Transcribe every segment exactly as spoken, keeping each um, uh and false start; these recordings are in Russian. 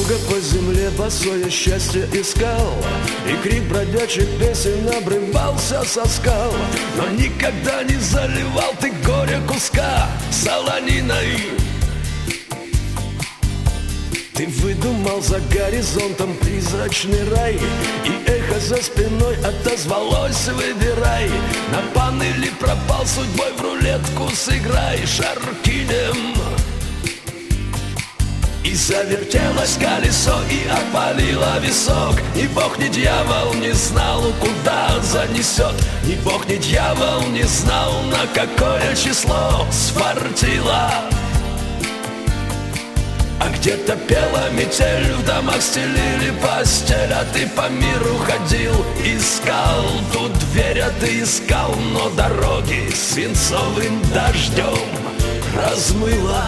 долго по земле босое счастье искал, и крик бродячих песен обрывался со скал. Но никогда не заливал ты горе куска солониной. Ты выдумал за горизонтом призрачный рай, и эхо за спиной отозвалось: выбирай. На панели пропал, судьбой в рулетку сыграй шаркинем. И завертелось колесо, и опалило висок. Ни бог, ни дьявол не знал, куда занесет. Ни бог, ни дьявол не знал, на какое число сфартило. А где-то пела метель, в домах стелили постель. А ты по миру ходил, искал ту дверь, а ты искал, но дороги свинцовым дождем размыло.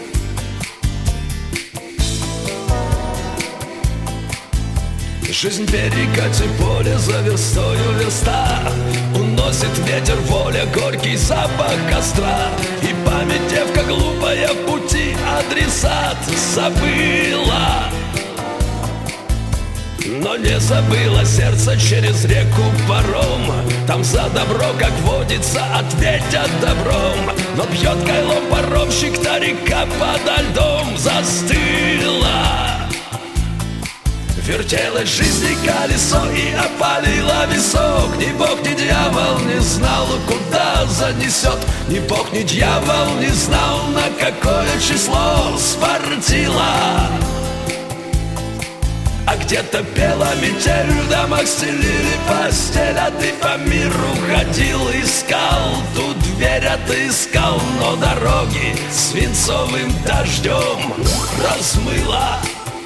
Жизнь перекати поле за верстою верста, уносит ветер воля, горький запах костра. И память девка глупая в пути адресат забыла. Но не забыла сердце через реку паром. Там за добро, как водится, ответят добром. Но бьет кайлом паромщик, та река подо льдом застыла. Вертелось жизни колесо и опалило висок. Ни бог, ни дьявол не знал, куда занесет. Ни бог, ни дьявол не знал, на какое число сфартило. А где-то пела метель, в домах стелили постель. А ты по миру ходил, искал ту дверь, а ты искал, но дороги свинцовым дождем размыло.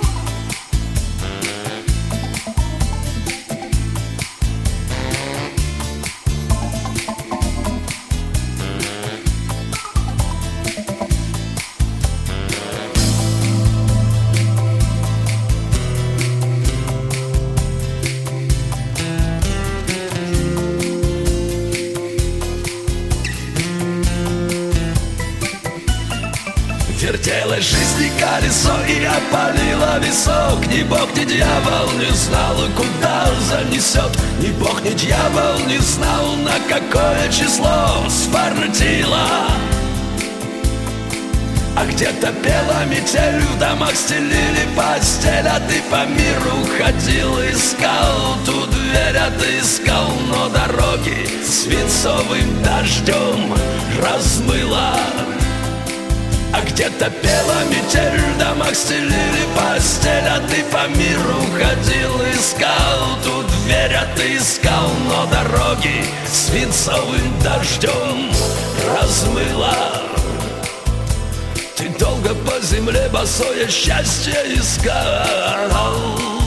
Вертелось жизни колесо и опалило висок. Ни бог, ни дьявол не знал, куда занесет. Ни бог, ни дьявол не знал, на какое число сфартило. А где-то пела метель, в домах стелили постель. А ты по миру ходил, искал ту дверь, а ты искал, но дороги свинцовым дождем размыло. А где-то пела метель, в домах стелили постель. А ты по миру ходил, искал ту дверь, а ты искал, но дороги свинцовым дождем размыло. Ты долго по земле босое счастье искал.